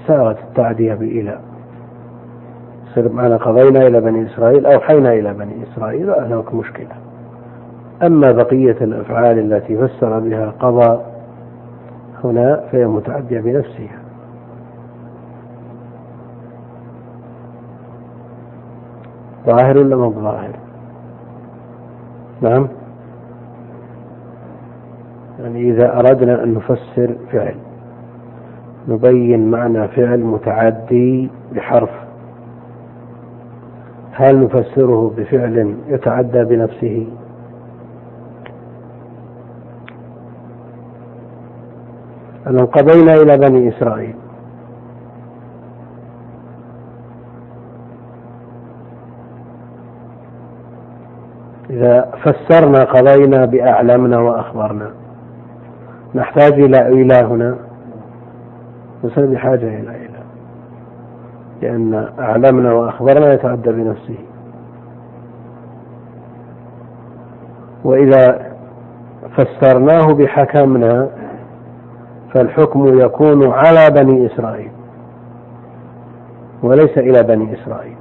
سارت التعدية بإلى، يصير معنا قضينا إلى بني إسرائيل أوحينا إلى بني إسرائيل وهناك مشكلة. أما بقية الأفعال التي فسر بها قضى هنا فهي متعدية بنفسها. ظاهر ولا مو ظاهر؟ نعم. يعني إذا أردنا أن نفسر فعل نبين معنى فعل متعدي بحرف، هل نفسره بفعل يتعدى بنفسه؟ أن قضينا إلى بني إسرائيل، إذا فسرنا قضينا بأعلمنا وأخبرنا نحتاج إلى هنا، نصير بحاجة إلى لأن أعلمنا وأخبرنا يتعدى بنفسه. وإذا فسرناه بحكمنا فالحكم يكون على بني إسرائيل وليس إلى بني إسرائيل.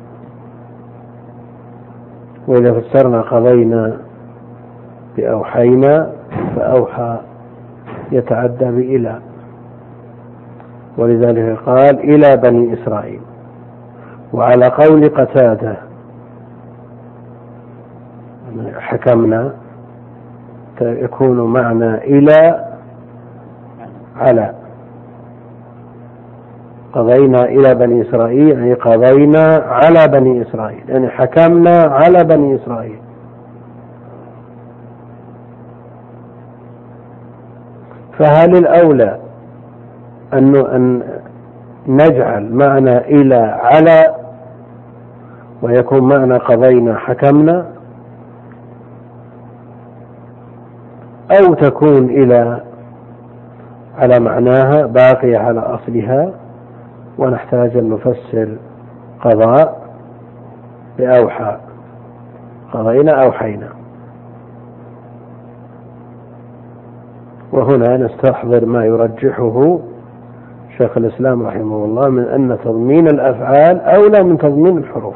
وإذا فسرنا قضينا بأوحينا فأوحى يتعدى بإلى، ولذلك قال إلى بني إسرائيل. وعلى قول قتادة حكمنا يكون معنى إلى على، قضينا إلى بني إسرائيل يعني قضينا على بني إسرائيل، يعني حكمنا على بني إسرائيل. فهل الأولى أن نجعل معنى إلى على ويكون معنى قضينا حكمنا، أو تكون إلى على معناها باقية على أصلها ونحتاج أن نفسر قضاء بأوحى، قضينا أوحينا؟ وهنا نستحضر ما يرجحه شيخ الإسلام رحمه الله من أن تضمين الأفعال أولى من تضمين الحروف.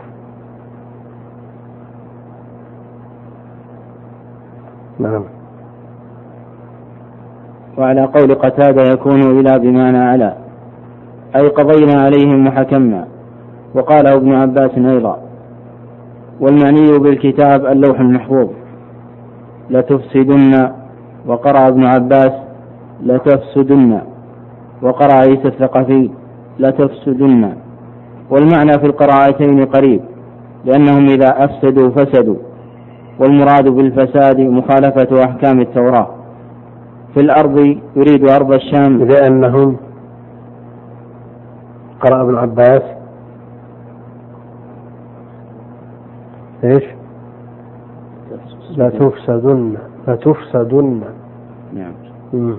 نعم. وعلى قول قتادة يكون إلى بمعنى على، أي قضينا عليهم وحكمنا. وقال ابن عباس أيضا. والمعني بالكتاب اللوح المحفوظ لتفسدن، وقرأ ابن عباس لتفسدن، وقرأ عيسى الثقفي لتفسدن. والمعنى في القراءتين قريب، لأنهم إذا أفسدوا فسدوا، والمراد بالفساد مخالفة أحكام التوراة. في الأرض يريد أرض الشام، لأنهم قرأ ابن عباس إيش؟ لا تفسدن، لا تفسدن. نعم.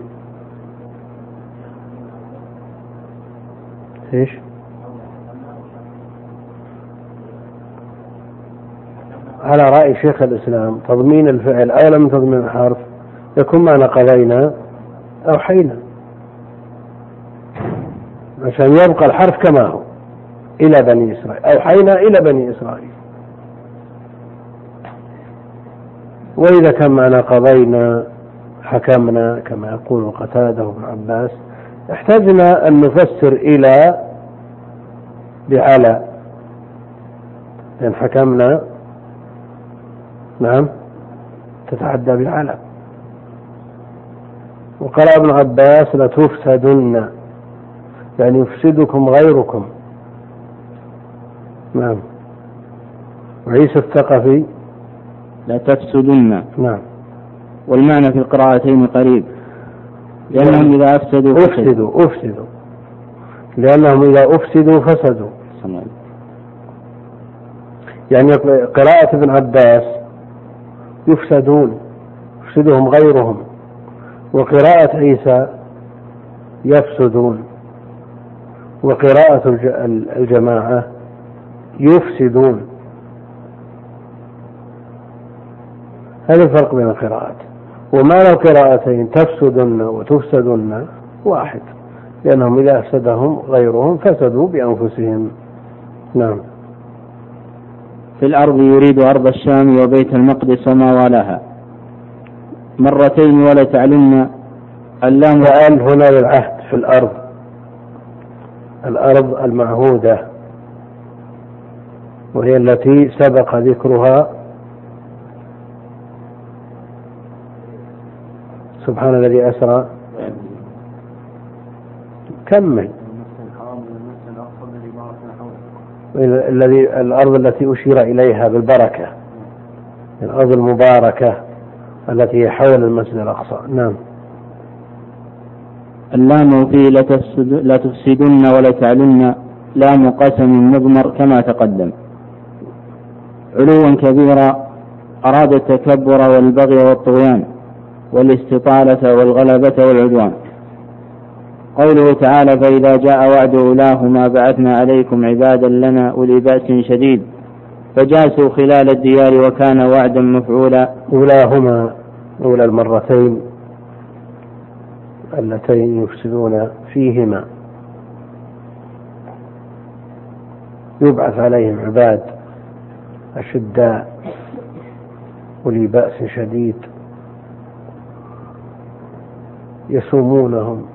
إيش؟ على رأي شيخ الإسلام تضمين الفعل أولى من تضمين الحرف، يكون معنى قضينا أوحينا عشان يبقى الحرف كما هو إلى بني إسرائيل، أوحينا إلى بني إسرائيل. وإذا كان معنى قضينا حكمنا كما يقول قتادة وابن عباس احتاجنا أن نفسر إلى بعلى، لأن حكمنا نعم تتعدى بعلى. وقرأ ابن عباس لتفسدن يعني يفسدكم غيركم. نعم. وعيسى الثقفي لا تفسدن. نعم. والمعنى في القراءتين قريب، لأنهم إذا أفسدوا لأنهم إذا أفسدوا فسدوا. يعني قراءة ابن عباس يفسدون يفسدهم غيرهم، وقراءة عيسى يفسدون، وقراءة الجماعة يفسدون. هذا الفرق بين القراءات. وما لو قراءتين تفسدن وتفسدن واحد، لأنهم إذا أفسدهم غيرهم فسدوا بأنفسهم. نعم. في الأرض يريد أرض الشام وبيت المقدس وما والاها مرتين ولا تعلمن. اللام وأل هنا للعهد في الأرض، الأرض المعهودة وهي التي سبق ذكرها. سبحان الذي أسرى. كمل. الأرض التي أشير إليها بالبركة، الأرض المباركة التي هي حول المسجد الأقصى. نعم. اللام في لا تفسدن ولا تعلن لام قسم مضمر كما تقدم. علوا كبيرا أراد التكبر والبغي والطغيان والاستطالة والغلبة والعدوان. قوله تعالى فإذا جاء وعد أولاهما بعثنا عليكم عبادا لنا أولي بأس شديد فجاسوا خلال الديار وكان وعدا مفعولا. أولاهما أولى المرتين اللتين يفسدون فيهما يبعث عليهم عباد أشداء أولي بأس شديد يسومونهم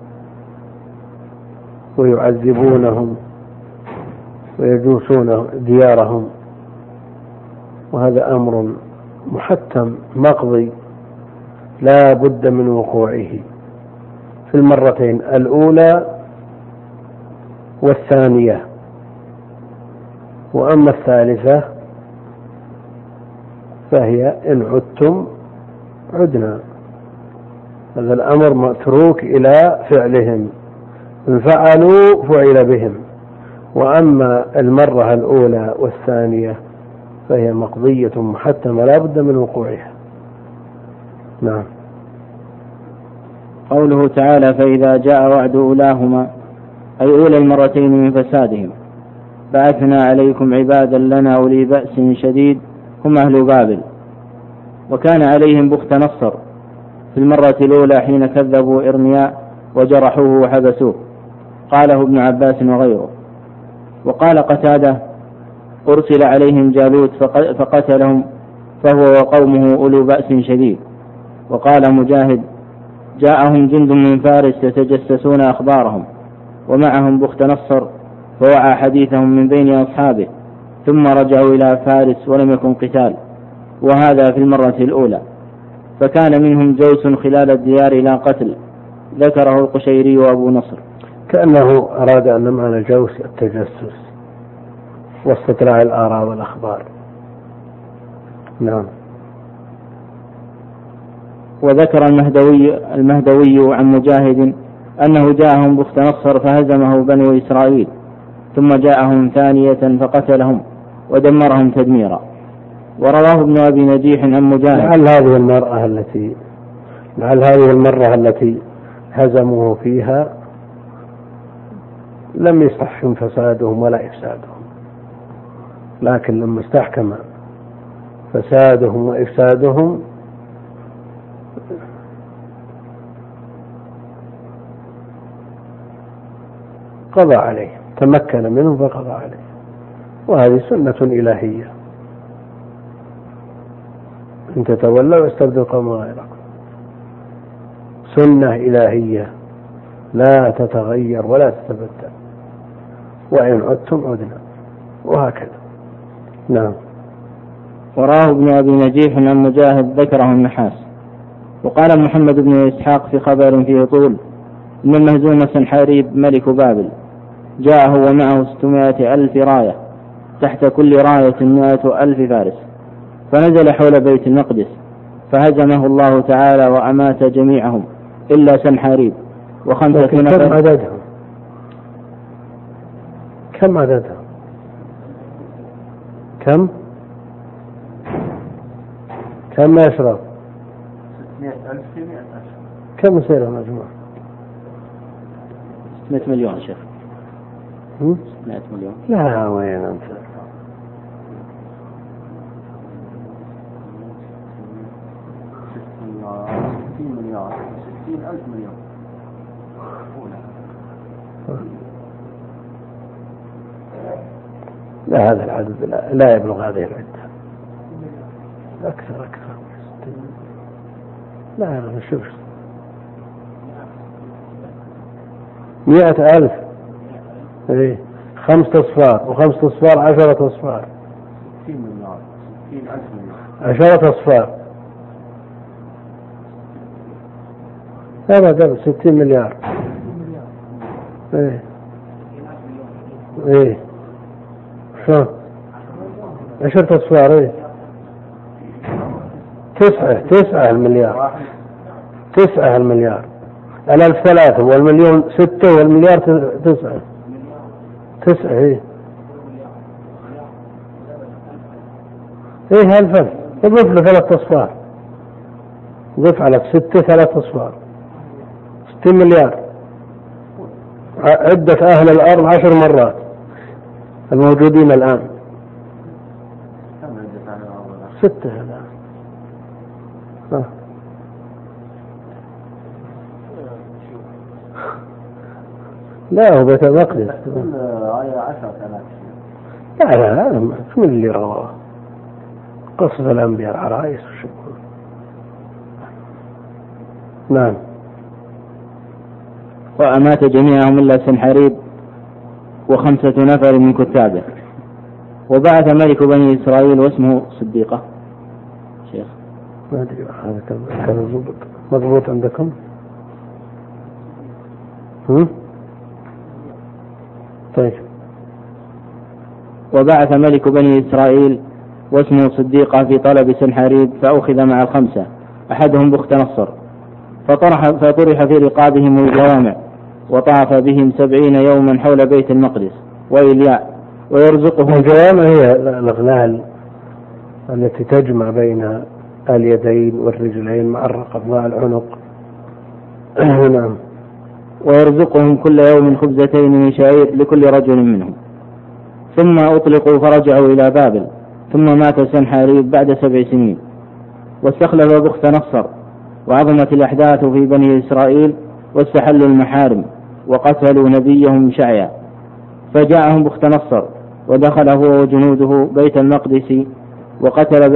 ويعذبونهم ويجوسون ديارهم، وهذا أمر محتم مقضي لا بد من وقوعه في المرتين الأولى والثانية. وأما الثالثة فهي إن عدتم عدنا، هذا الأمر متروك إلى فعلهم، إن فعلوا فعل بهم. وأما المرة الأولى والثانية فهي مقضية محتمة لا بد من وقوعها. نعم. قوله تعالى فإذا جاء وعد أولاهما أي أولى المرتين من فسادهم بعثنا عليكم عبادا لنا أولي بأس شديد هم أهل بابل. وكان عليهم بخت نصر في المرة الأولى حين كذبوا إرمياء وجرحوه وحبسوه، قاله ابن عباس وغيره. وقال قتادة أرسل عليهم جالوت فقتلهم فهو وقومه أولو بأس شديد. وقال مجاهد جاءهم جند من فارس يتجسسون أخبارهم ومعهم بخت نصر فوعى حديثهم من بين أصحابه ثم رجعوا إلى فارس ولم يكن قتال، وهذا في المرة الأولى. فكان منهم جوس خلال الديار إلى قتل، ذكره القشيري وأبو نصر. كأنه أراد أن معنى الجوس التجسس واستطلاع الآراء والأخبار. نعم. وذكر المهدوي عن مجاهد أنه جاءهم بخت نصر فهزمه بنو إسرائيل ثم جاءهم ثانية فقتلهم ودمرهم تدميرا. ورواه ابن أبي نجيح عن مجاهد لعل هذه المرة التي هزموه فيها لم يستحكم فسادهم ولا إفسادهم، لكن لما استحكم فسادهم وإفسادهم قضى عليه، تمكن منه فقضى عليه. وهذه سنة إلهية، إن تتولوا يستبدل قوما غيركم، سنة إلهية لا تتغير ولا تتبدل، وإن عدتم عدنا، وهكذا. نعم. وراه ابن أبي نجيح عن مجاهد ذكره النحاس. وقال محمد بن إسحاق في خبر فيه طول إن المهزوم سنحاريب ملك بابل جاءه ومعه 600,000 راية تحت كل راية 100,000 فارس، فنزل حول بيت المقدس فهزمه الله تعالى وأمات جميعهم إلا سنحاريب و5 نفر. كم عددهم؟ كم يشرب؟ 600,000 في 100,000. كم يصير المجموع؟ 600 مليون شيخ. 600 مليون. لا وين أنت؟ 60 مليار 60,000 مليون. لا هذا العدد لا يبلغ هذه العدة، أكثر. لا أنا شوف 100,000. إيه 5 أصفار و5 أصفار 10 أصفار. 10 أصفار. هذا قبل 60 مليار. إيه شو 10 أصفار. إيه 9 المليار. 9 المليار. 1003 والمليون 6 والمليار 9. إيه هالفرق. يضيف له 3 أصفار. ضيف على 6 3 أصفار 60 مليار. عدة أهل الأرض 10 مرات الموجودين الآن. 6 الآن. لا هو بيت المقدس. لا هذا من اللي رواه قصص الأنبياء العرايس والشكور. نعم. وأمات جميعهم إلا سنحريب و5 نفر من كتابه. وبعث ملك بني إسرائيل واسمه صديقة. شيخ ما أدري هذا كان مضبوط عندكم؟ طيب. وبعث ملك بني إسرائيل واسمه صديقة في طلب سنحريب فأخذ مع 5 أحدهم بخت نصر فطرح في رقابهم الجوامع وطاف بهم 70 يوما حول بيت المقدس وإلياء ويرزقهم. الجوامع هي الأغلال التي تجمع بين اليدين والرجلين مع الرقب مع العنق. نعم. ويرزقهم كل يوم 2 خبزات من شعير لكل رجل منهم. ثم أطلقوا فرجعوا إلى بابل. ثم مات سنحريب بعد 7 سنين. واستخلف بخت نصر وعظمت الأحداث في بني إسرائيل واستحلوا المحارم وقتلوا نبيهم شعيا. فجاءهم بخت نصر ودخل هو وجنوده بيت المقدس وقتل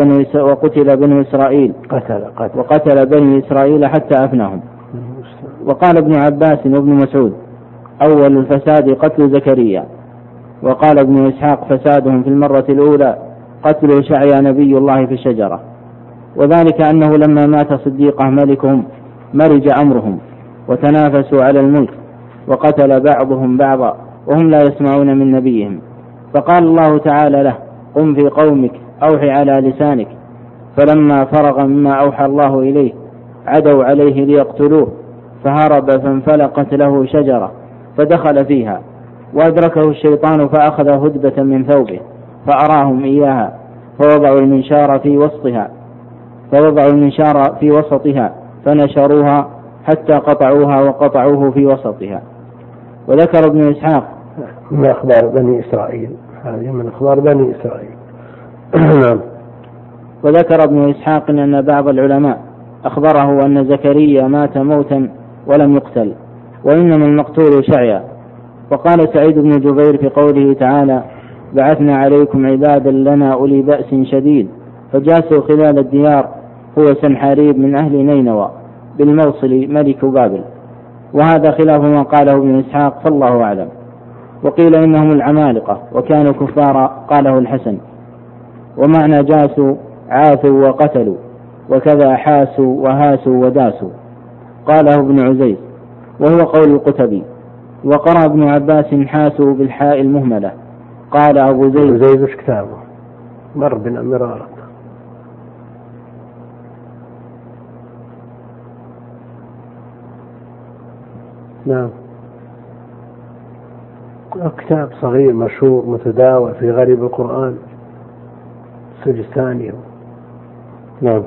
بني إسرائيل حتى أفناهم. وقال ابن عباس وابن مسعود أول الفساد قتل زكريا. وقال ابن إسحاق فسادهم في المرة الأولى قتل شعيا نبي الله في الشجرة. وذلك أنه لما مات صديقة ملكهم مرج أمرهم وتنافسوا على الملك وقتل بعضهم بعضا وهم لا يسمعون من نبيهم. فقال الله تعالى له قم في قومك أوحي على لسانك. فلما فرغ مما أوحى الله إليه عدوا عليه ليقتلوه فهرب فانفلقت له شجرة فدخل فيها وأدركه الشيطان فأخذ هدبة من ثوبه فأراهم إياها فوضعوا المنشار في وسطها فنشروها حتى قطعوها وقطعوه في وسطها. وذكر ابن إسحاق من أخبار بني إسرائيل. هذه من أخبار بني إسرائيل. وذكر ابن إسحاق أن بعض العلماء أخبره أن زكريا مات موتا ولم يقتل وإنما المقتول شعيا. وقال سعيد بن جبير في قوله تعالى بعثنا عليكم عبادا لنا أولي بأس شديد فجاسوا خلال الديار هو سنحريب من أهل نينوى بالموصل ملك بابل. وهذا خلاف ما قاله ابن إسحاق فالله أعلم. وقيل إنهم العمالقة وكانوا كفارا قاله الحسن. ومعنى جاسوا عاثوا وقتلوا وكذا حاسوا وهاسوا وداسوا قاله ابن عزيز وهو قول القتبي. وقرأ ابن عباس حاسوا بالحاء المهملة. قال أبو زيد وش كتابه مر بن مرارة. نعم كتاب صغير مشهور متداول في غريب القرآن سجستاني. نعم.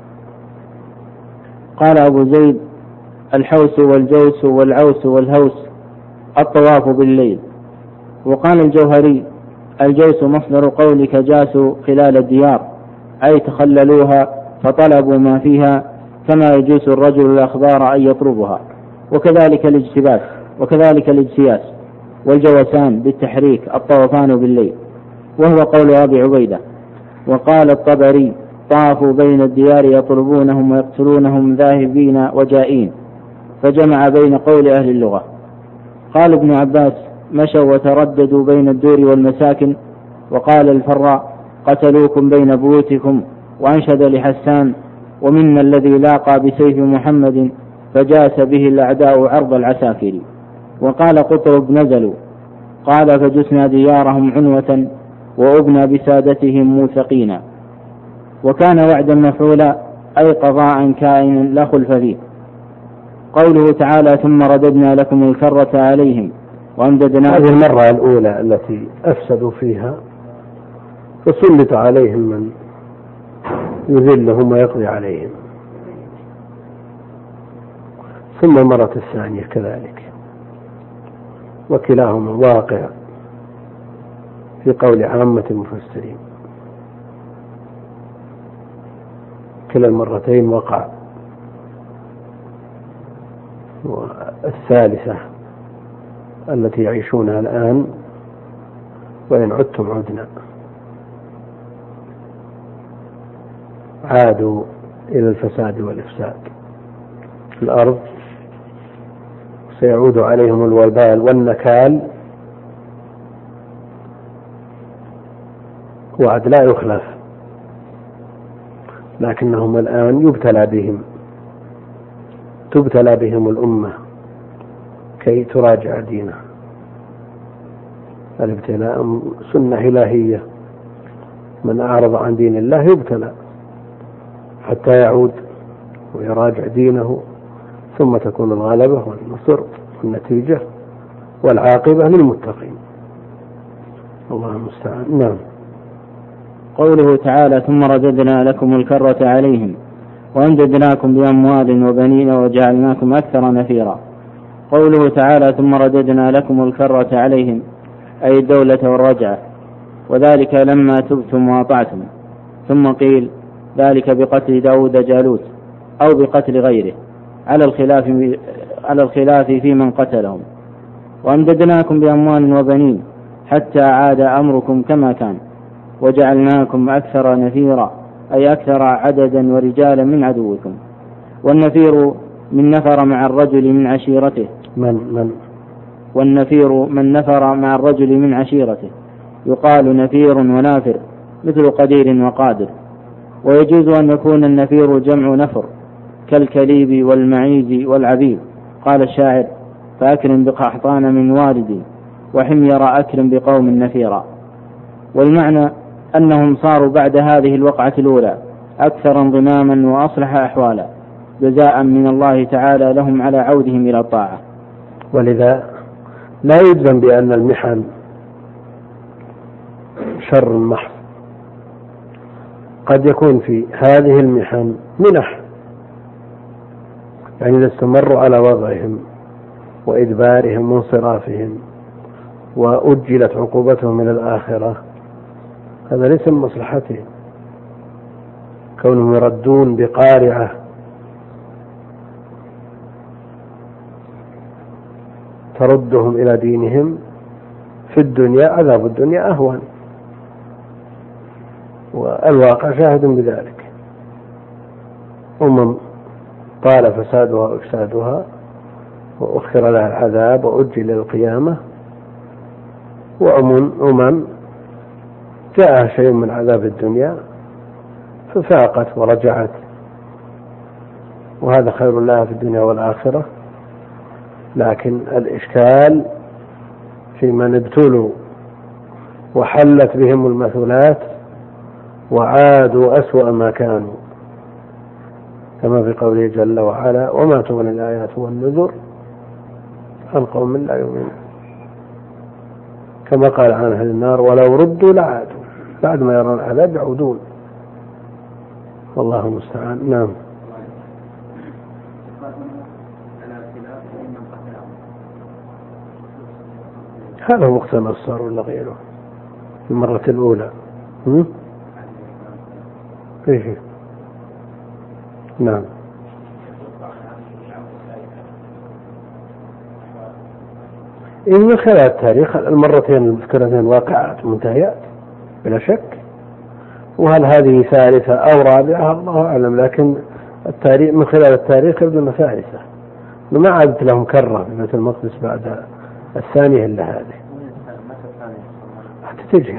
قال أبو زيد الحوس والجوس والعوس والهوس الطواف بالليل. وقال الجوهري الجوس مصدر قولك جاسوا خلال الديار أي تخللوها فطلبوا ما فيها كما يجوس الرجل الأخبار أن يطلبها. وكذلك الاجتباس وكذلك الاجتياس والجوسان بالتحريك الطوفان بالليل، وهو قول أبي عبيدة. وقال الطبري: طافوا بين الديار يطلبونهم ويقتلونهم ذاهبين وجائين، فجمع بين قول أهل اللغة. قال ابن عباس: مشوا وترددوا بين الدور والمساكن. وقال الفراء: قتلوكم بين بيوتكم. وأنشد لحسان: ومنا الذي لاقى بسيف محمد فجاس به الأعداء عرض العساكر. وقال قطرب: نزلوا. قال: فجسنا ديارهم عنوة وأبنى بسادتهم موثقين. وكان وعدا مفعولا، أي قضاء كائنا لا خلف فيه. قوله تعالى: ثم رددنا لكم الكرة عليهم وأمددناكم. هذه المرة الأولى التي أفسدوا فيها فسلط عليهم من يذلهم ويقضي عليهم، ثم المرة الثانية كذلك، وكلاهما واقع في قول عامة المفسرين. كلا المرتين وقع. والثالثة التي يعيشونها الآن: وإن عدتم عدنا. عادوا إلى الفساد والإفساد في الأرض، سيعود عليهم الوبال والنكال، وعد لا يخلف، لكنهم الآن تبتلى بهم الأمة كي تراجع دينها. الابتلاء سنة إلهية، من أعرض عن دين الله يبتلى حتى يعود ويراجع دينه، ثم تكون الغلبة والنصر والنتيجة والعاقبة للمتقين. الله المستعان. نعم. قوله تعالى: ثم رددنا لكم الكرة عليهم وأمددناكم بأموال وبنين وجعلناكم أكثر نفيرا. قوله تعالى: ثم رددنا لكم الكرة عليهم، أي الدولة والرجعة، وذلك لما تبتم وأطعتم. ثم قيل: ذلك بقتل داود جالوت أو بقتل غيره، على الخلاف في من قتلهم. وأمددناكم بأموال وبنين حتى عاد أمركم كما كان، وجعلناكم أكثر نفيرا، أي أكثر عددا ورجالا من عدوكم. والنفير من نفر مع الرجل من عشيرته. والنفير من نفر مع الرجل من عشيرته، يقال نفير ونافر، مثل قدير وقادر. ويجوز أن يكون النفير جمع نفر، كالكليب والمعيز والعبيد. قال الشاعر: فأكرم بقحطان من والدي، وحمير أكرم بقوم نفيرا. والمعنى أنهم صاروا بعد هذه الوقعة الأولى أكثر انضماما وأصلح أحوالا، جزاء من الله تعالى لهم على عودهم إلى الطاعة. ولذا لا يجزم بأن المحن شر محض، قد يكون في هذه المحن منح، يعني إذا استمروا على وضعهم وإدبارهم وانصرافهم وأجلت عقوبتهم إلى الآخرة، هذا ليس من مصلحتهم. كونهم يردون بقارعة تردهم إلى دينهم في الدنيا، عذاب الدنيا أهون، والواقع شاهد بذلك. طال فسادها وإفسادها وأخر لها العذاب وأجل القيامة، وأمم جاء شيء من عذاب الدنيا ففاقت ورجعت، وهذا خير لها في الدنيا والآخرة. لكن الإشكال في من ابتلوا وحلت بهم المثلات وعادوا أسوأ ما كانوا، كما في قوله جل وعلا: وما تغني الآيات والنذر عن قوم لا يؤمنون. كما قال عن أهل النار: ولو ردوا لعادوا، بعد ما يرون العذاب يعودون. والله المستعان. نعم. هذا هو مقتضى الصار ولا غيره في المرة الأولى؟ إيش؟ نعم. من خلال التاريخ المرتين المذكرتين واقعات منتهيات بلا شك، وهل هذه ثالثة أو رابعة الله أعلم، لكن التاريخ من خلال التاريخ يبدو أنها ثالثة، ما عادت لهم كرة في بيت المقدس بعد الثانية إلا هذه حتى تجي.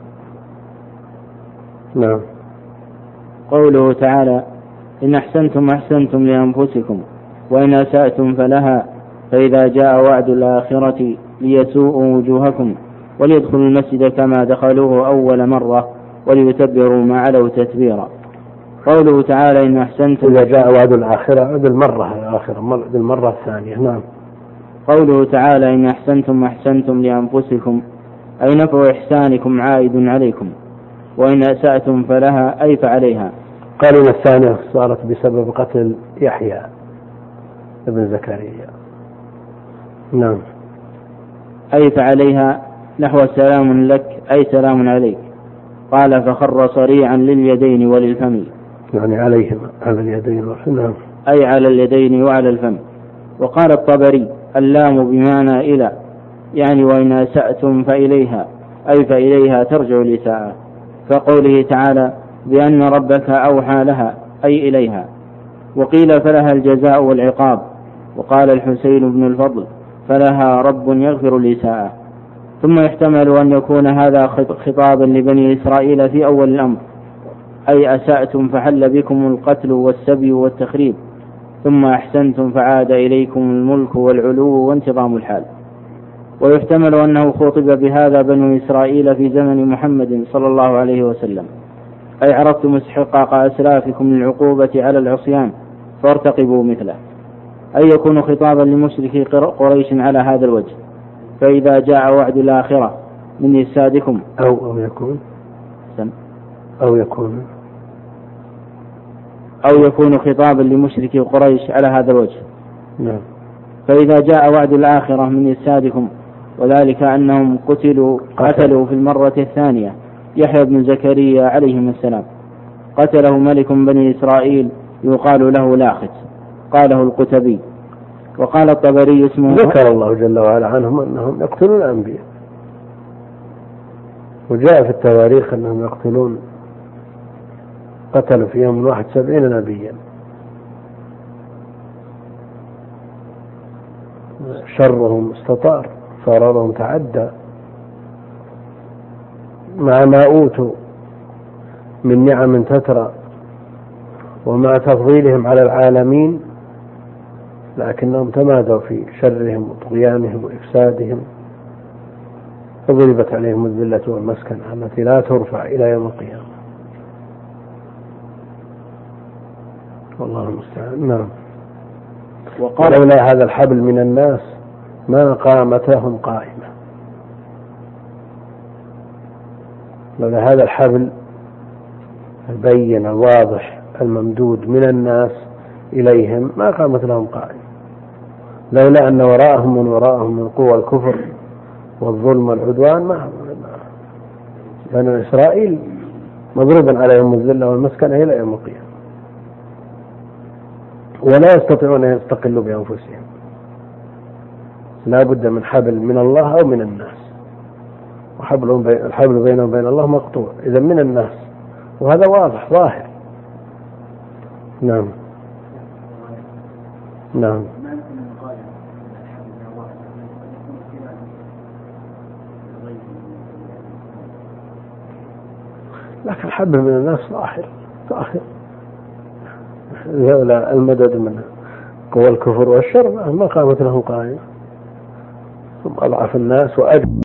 نعم. قوله تعالى: إن أحسنتم أحسنتم لأنفسكم وإن أسأتم فلها، فإذا جاء وعد الآخرة ليسوءوا وجوهكم وليدخلوا المسجد كما دخلوه أول مرة وليتبروا ما علوا تتبيرا. قوله تعالى: إن أحسنتم، إذا جاء وعد الآخرة عد المرة الثانية. نعم. قوله تعالى: إن أحسنتم أحسنتم لأنفسكم، أي نفع إحسانكم عائد عليكم، وإن أسأتم فلها، أي فعليها. قالوا إن الثانية صارت بسبب قتل يحيى ابن زكريا. نعم. أي فعليها، نحو سلام لك أي سلام عليك. قال: فخر صريعا لليدين وللفم، يعني عليهما، على اليدين والفم، أي على اليدين وعلى الفم. وقال الطبري: اللام بمعنى إلى، يعني وإن أسأتم فإليها، أي فإليها ترجع الإساءة. فقوله تعالى: بأن ربك أوحى لها، أي إليها. وقيل: فلها الجزاء والعقاب. وقال الحسين بن الفضل: فلها رب يغفر الإساءة. ثم يحتمل أن يكون هذا خطابا لبني إسرائيل في أول الأمر، أي أسأتم فحل بكم القتل والسبي والتخريب، ثم أحسنتم فعاد إليكم الملك والعلو وانتظام الحال. ويحتمل أنه خطب بهذا بنو إسرائيل في زمن محمد صلى الله عليه وسلم، أي عرفتم استحقاق أسلافكم للعقوبة على العصيان فارتقبوا مثله، أي يكون خطابا لمشركي قريش على هذا الوجه. فإذا جاء وعد الآخرة من إفسادكم أو يكون خطابا لمشركي قريش على هذا الوجه. نعم. فإذا جاء وعد الآخرة من إفسادكم، وذلك أنهم قتلوا في المرة الثانية يحيى بن زكريا عليهم السلام، قتله ملك بني إسرائيل يقال له لاخت، قاله القتبي. وقال الطبري اسمه، ذكر الله جل وعلا عنهم أنهم يقتلون الأنبياء، وجاء في التواريخ أنهم يقتلون، قتلوا في يوم 71 نبيا. شرهم استطار، فرارهم تعدى، مع ما أوتوا من نعم تترى ومع تفضيلهم على العالمين، لكنهم تمادوا في شرهم وطغيانهم وإفسادهم، فضربت عليهم الذلة والمسكنة التي لا ترفع إلى يوم القيامة. والله المستعان. نعم. ولولا هذا الحبل من الناس ما قامت لهم قائمة، لولا هذا الحبل البين الواضح الممدود من الناس إليهم ما قامت لهم قائمة، لولا أن وراءهم من وراءهم من قوى الكفر والظلم والعدوان ما بنو إسرائيل مضروبا عليهم الذلة والمسكنة إلى يوم القيامة، ولا يستطيعون أن يستقلوا بأنفسهم، لا بد من حبل من الله أو من الناس، الحبل بينهم وبين الله مقطوع، إذا من الناس، وهذا واضح ظاهر. نعم. نعم. لكن الحبل من الناس ظاهر، لولا المدد من قوى الكفر والشر ما قامت لهم قائمة، ثم أضعف الناس وأجل